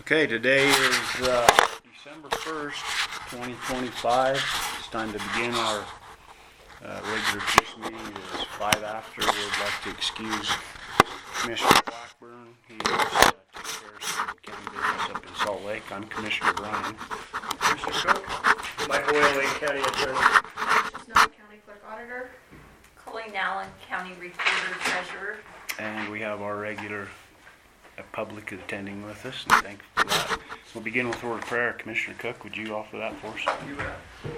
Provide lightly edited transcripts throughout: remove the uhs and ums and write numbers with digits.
Okay, today is December 1st, 2025. It's time to begin our regular commission meeting. It is 5 after. We'd like to excuse Commissioner Blackburn. He is taking care of some county business up in Salt Lake. I'm Commissioner Bryan. Commissioner Cook, Michael Whaley, County Attorney. Snow County Clerk Auditor. Colleen Allen, County Recorder Treasurer. And we have our regular public attending with us, and thank you for that. We'll begin with a word of prayer. Commissioner Cook, would you offer that for us? You bet.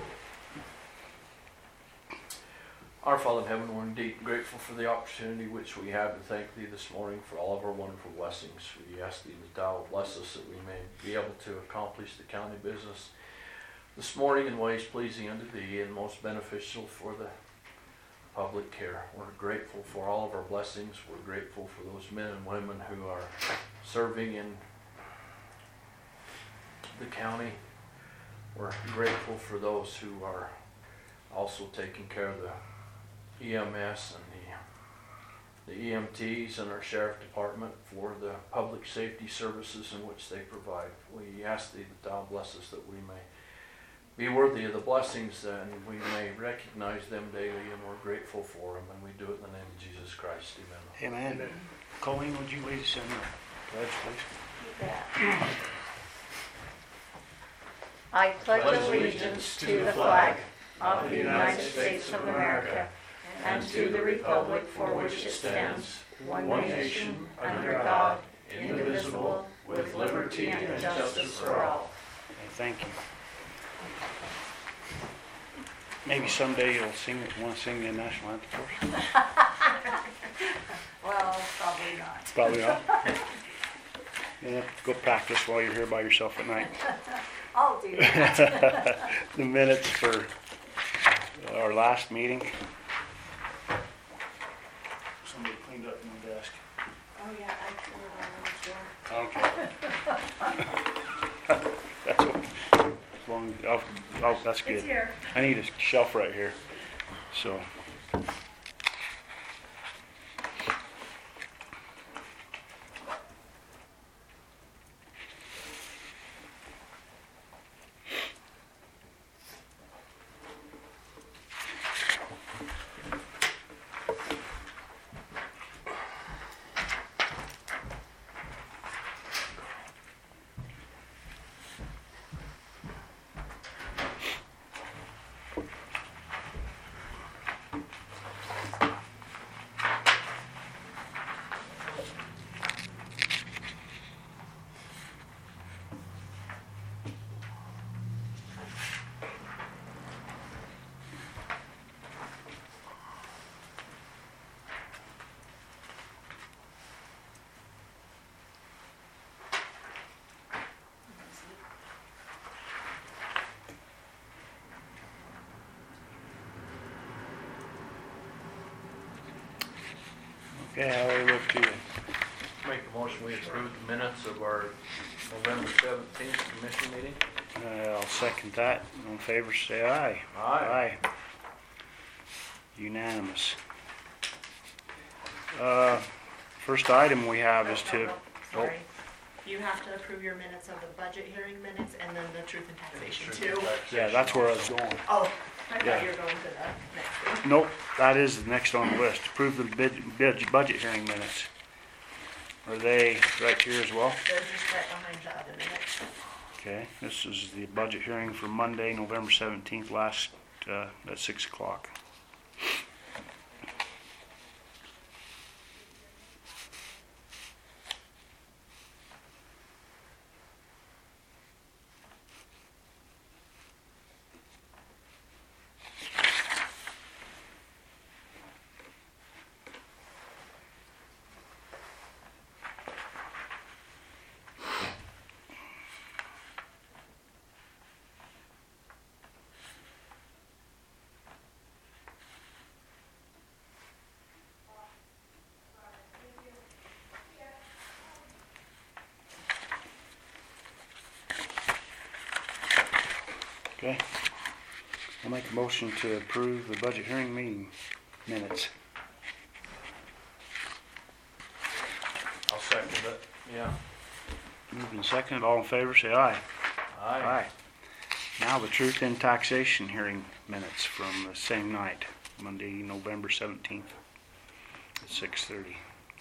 Our Father in heaven, we're indeed grateful for the opportunity which we have to thank Thee this morning for all of our wonderful blessings. We ask Thee that Thou bless us, that we may be able to accomplish the county business this morning in ways pleasing unto Thee and most beneficial for the public care. We're grateful for all of our blessings. We're grateful for those men and women who are serving in the county. We're grateful for those who are also taking care of the EMS and the EMTs and our sheriff department for the public safety services in which they provide. We ask Thee that Thou bless us, that we may be worthy of the blessings, and we may recognize them daily, and we're grateful for them, and we do it in the name of Jesus Christ. Amen. Amen. Amen. Colleen, would you lead us in the pledge, please? You bet. I pledge allegiance to the flag of the United States of America and to the republic for which it stands, one nation, under God, indivisible, with liberty and justice for all. Okay, thank you. Maybe someday you'll want to sing the national anthem for us? Well, probably not. Probably not. Yeah, go practice while you're here by yourself at night. I'll do that. The minutes for our last meeting. Somebody cleaned up my desk. Oh yeah, I cleared on the floor. Okay. That's okay. As long as, oh, that's good. It's here. I need a shelf right here. So. Okay, how do we look to you? Make a motion, we approve the minutes of our November 17th commission meeting. I'll second that. All in favor, say aye. Aye. Unanimous. First item we have is to. Sorry. You have to approve your minutes of the budget hearing minutes and then the truth and taxation too. Yeah, that's where I was going. Oh, I Yeah. thought you were going to the next one. Nope, that is the next on the list. Approve the budget hearing minutes. Are they right here as well? They're just right behind the other minutes. Okay, this is the budget hearing for Monday, November 17th, last at 6 o'clock. Okay. I'll make a motion to approve the budget hearing meeting minutes. I'll second it. Yeah. Moving second, all in favor, say aye. Aye. Now the truth in taxation hearing minutes from the same night, Monday, November 17th at 6:30.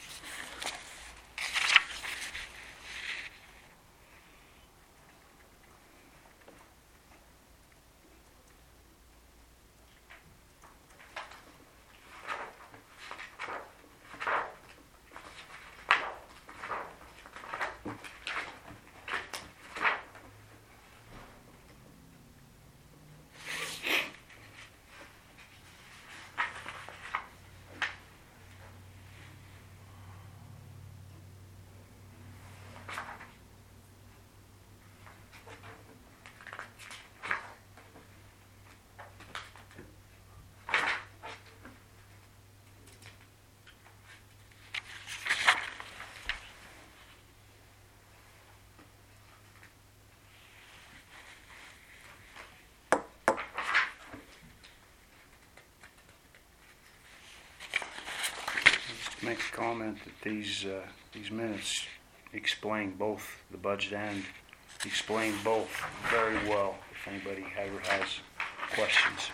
Make a comment that these minutes explain both the budget and explain both very well if anybody ever has questions.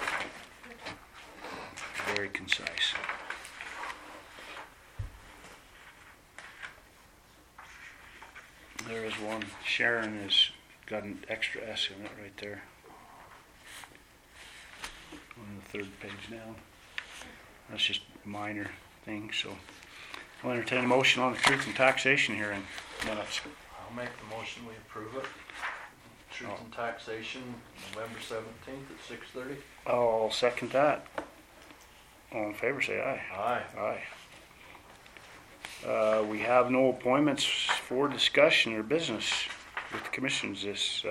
Very concise. There is one. Sharon has got an extra S in it right there. On the third page down. That's just a minor thing, so I'll entertain a motion on the truth and taxation hearing minutes. I'll make the motion, we approve it. Truth and taxation, November 17th at 6:30. I'll second that. All in favor, say aye. Aye. Aye. We have no appointments for discussion or business with the commissions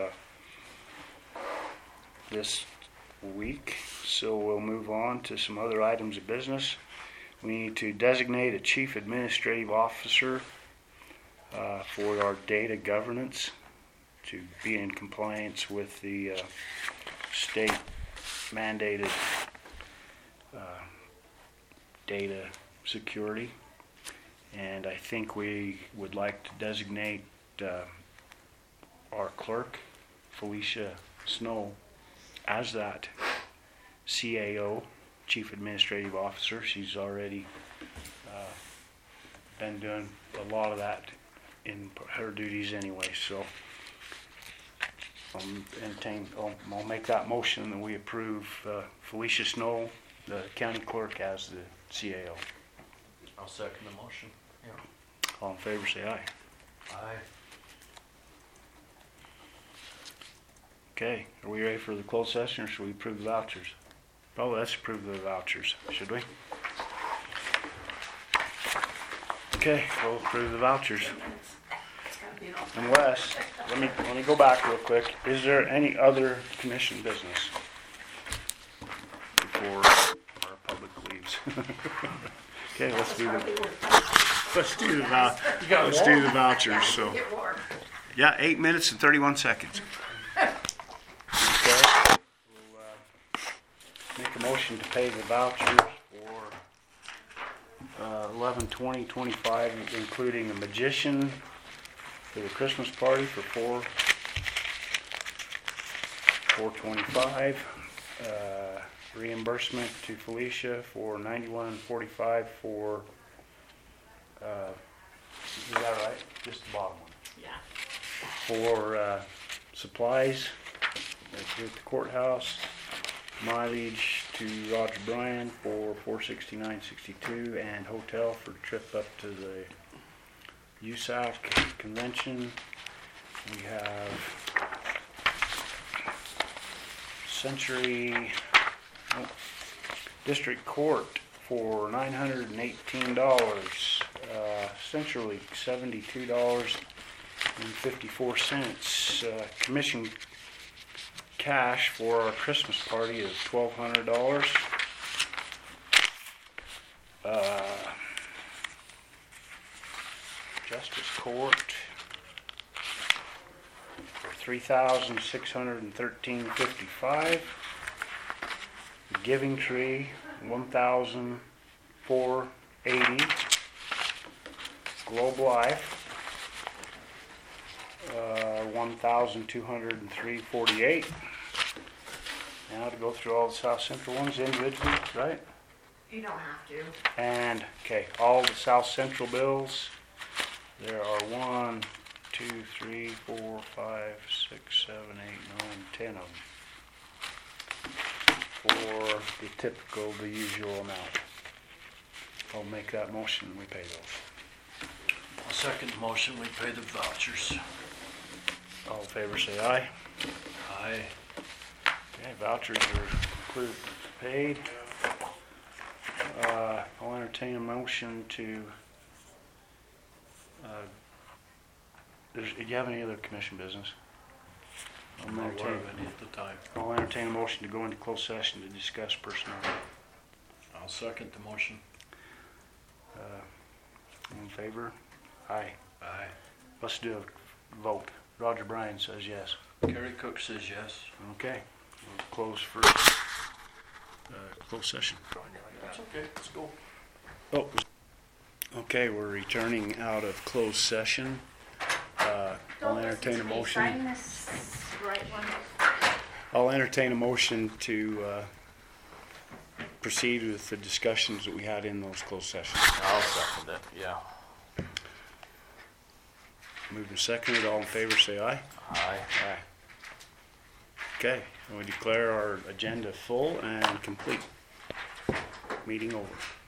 this week, so we'll move on to some other items of business. We need to designate a chief administrative officer for our data governance to be in compliance with the state mandated data security. And I think we would like to designate our clerk, Felicia Snow, as that CAO, Chief Administrative Officer. She's already been doing a lot of that in her duties anyway, so I'll make that motion that we approve Felicia Snow, the county clerk, as the CAO. I'll second the motion. Yeah. All in favor, say aye. Aye. Okay, are we ready for the closed session, or should we approve the vouchers? Oh, let's approve the vouchers, should we? Okay, we'll approve the vouchers. Unless, let me go back real quick. Is there any other commission business before our public leaves? Okay, let's do the vouchers. So, yeah, 8 minutes and 31 seconds. Okay, we'll make a motion to pay the vouchers for 11/20/25, including a magician for the Christmas party for $425, reimbursement to Felicia for $91.45 for, is that right? Just the bottom one. Yeah. For supplies at the courthouse, mileage to Roger Bryan for $469.62, and hotel for trip up to the USAC convention. We have District Court for $918, Century $72.54, commission cash for our Christmas party is $1,200. Justice Court for $3,613.55. Giving Tree $1,480. Globe Life $1,203.48. Now to go through all the South Central ones individually, right? You don't have to. And, okay, all the South Central bills, there are 1, 2, 3, 4, 5, 6, 7, 8, 9, 10 of them. For the typical, the usual amount. I'll make that motion and we pay those. I'll second the motion, we pay the vouchers. All in favor say aye. Aye. Okay, vouchers are included, paid. I'll entertain a motion to, do you have any other commission business? I'm not aware of any at the time. I'll entertain a motion to go into closed session to discuss personnel. I'll second the motion. All in favor? Aye. Aye. Let's do a vote. Roger Bryan says yes. Gary Cook says yes. Okay, we'll close for, closed session. That's okay, let's go. Oh, okay, we're returning out of closed session. I'll entertain a motion. Sign this right one. I'll entertain a motion to proceed with the discussions that we had in those closed sessions. I'll second it, yeah. Moved and seconded, all in favor say aye. Aye. Aye. Okay, and we declare our agenda full and complete. Meeting over.